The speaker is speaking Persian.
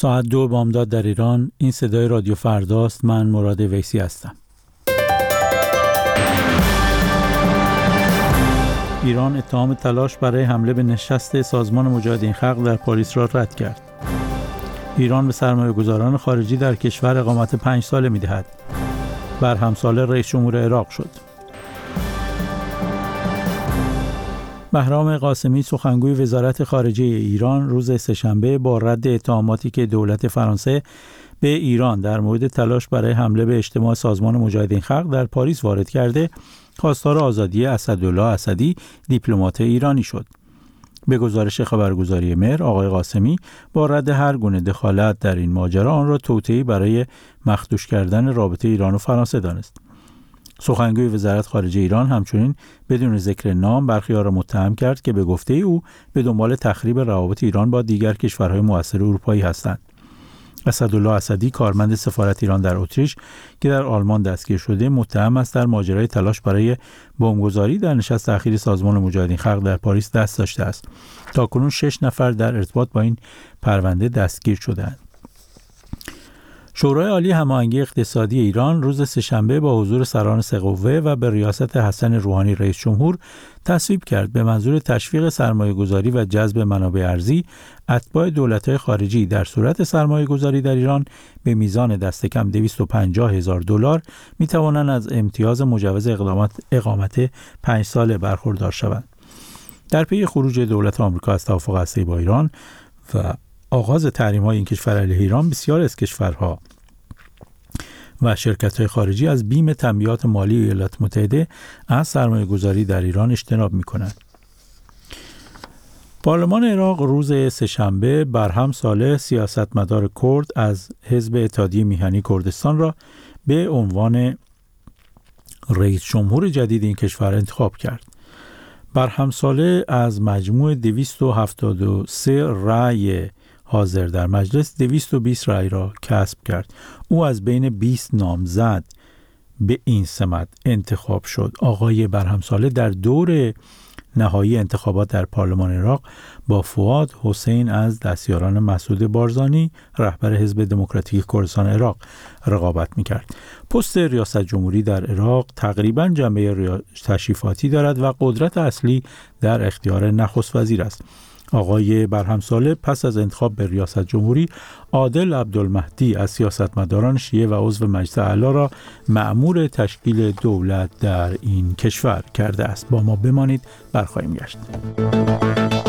ساعت 2 بامداد در ایران. این صدای رادیو فرداست. من مراد ویسی هستم. ایران اتهام تلاش برای حمله به نشست سازمان مجاهدین خلق در پاریس را رد کرد. ایران به سرمایه‌گذاران خارجی در کشور اقامت 5 ساله می‌دهد. برهم ساله رئیس جمهور عراق شد. بهرام قاسمی سخنگوی وزارت خارجه ایران روز سه‌شنبه با رد اتهاماتی که دولت فرانسه به ایران در مورد تلاش برای حمله به اجتماع سازمان مجاهدین خلق در پاریس وارد کرده، خواستار آزادی اسدالله اسدی دیپلمات ایرانی شد. به گزارش خبرگزاری مهر، آقای قاسمی با رد هر گونه دخالت در این ماجرا آن را توطئه‌ای برای مخدوش کردن رابطه ایران و فرانسه دانست. سخنگوی وزارت خارجه ایران همچنین بدون ذکر نام برخی‌ها را متهم کرد که به گفته او به دنبال تخریب روابط ایران با دیگر کشورهای مؤثر اروپایی هستند. اسدالله اسدی کارمند سفارت ایران در اتریش که در آلمان دستگیر شده متهم است در ماجرای تلاش برای بمبگذاری در نشست اخیر سازمان مجاهدین خلق در پاریس دست داشته است. تاکنون 6 نفر در ارتباط با این پرونده دستگیر شدند. شورای عالی هماهنگی اقتصادی ایران روز سه‌شنبه با حضور سران سه قوه و به ریاست حسن روحانی رئیس جمهور تصویب کرد به منظور تشویق سرمایه‌گذاری و جذب منابع ارزی اتباع دولت‌های خارجی در صورت سرمایه‌گذاری در ایران به میزان دست کم $250,000 می‌توانند از امتیاز مجوز اقامت 5 ساله برخوردار شوند. در پی خروج دولت آمریکا از توافق هسته‌ای با ایران و آغاز تحریم‌های این کشور علیه ایران، بسیار از کشورها و شرکت‌های خارجی از بیم تنبیهات مالی ایالات متحده از سرمایه‌گذاری در ایران اجتناب می‌کنند. پارلمان عراق روز سه‌شنبه برهم ساله سیاستمدار کرد از حزب اتحادیه میهنی کردستان را به عنوان رئیس جمهور جدید این کشور انتخاب کرد. برهم ساله از مجموع 273 رأی حاضر در مجلس 220 رأی را کسب کرد. او از بین 20 نامزد به این سمت انتخاب شد. آقای برهم ساله در دور نهایی انتخابات در پارلمان عراق با فؤاد حسین از دستیاران مسعود بارزانی رهبر حزب دموکراتیک کردستان عراق رقابت می‌کرد. پست ریاست جمهوری در عراق تقریباً جنبه تشریفاتی دارد و قدرت اصلی در اختیار نخست وزیر است. آقای برهم ساله پس از انتخاب به ریاست جمهوری عادل عبدالمهدی از سیاستمداران شیعه و عضو مجلس اعلی را مأمور تشکیل دولت در این کشور کرده است. با ما بمانید، برخواهیم گشت.